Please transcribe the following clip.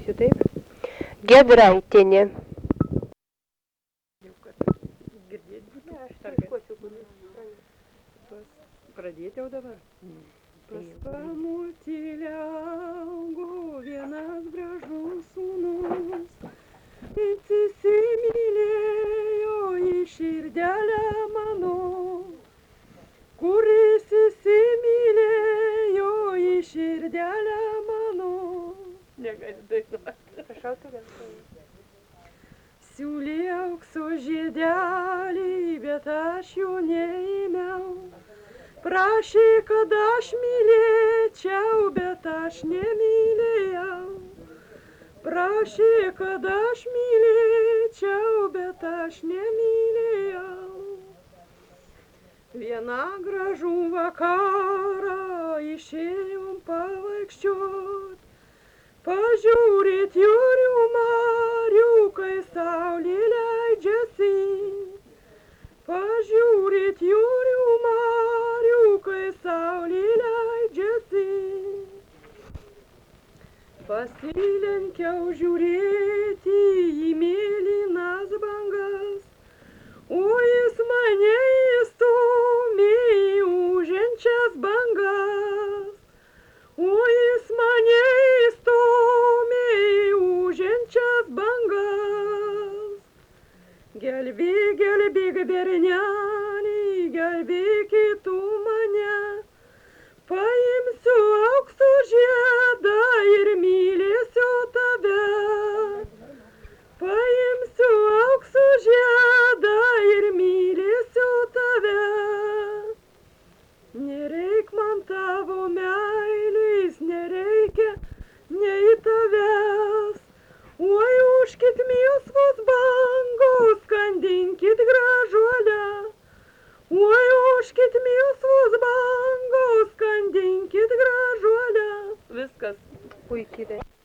pasakysiu taip. Giedraitienė. Pradėti jau dabar. Pas pamutėlę augo vienas gražus sūnus, įsimylėjo į širdelę mano, kuris įsimylėjo į širdelę mano. Negali dainuoti. Prašau, tu gal. Siūlė aukso žiedelį, bet aš jo neėmiau. Prašė, kad aš mylėčiau, bet aš nemylėjau. Prašė, kad aš mylėčiau, bet aš nemylėjau. Vieną gražų vakarą išėjom pavaikščiot, pažiūrėt jūrių marių, kai saulė leidžiasi. Pažiūrėt jūrių marių, kai saulė leidžiasi. Pasilenkiau žiūrėti į mėlynas bangas, o jis mane įstūmė į ūžiančias bangas. O jis mane įstūmė į ūžiančias bangas. Gelbėk, gelbėk, bernelį, gelbėkit tu mane. Paimsiu aukso žiedą ir mylėsiu tave. Paimsiu aukso žiedą ir mylėsiu tave. Nereik man tavo meilės, nereikia nei tavęs. Oi, užkit melsvos bangos, skandinkit gražuolę. Oi, užkit melsvos bangos, skandinkit gražuolę. Viskas. Puikiai.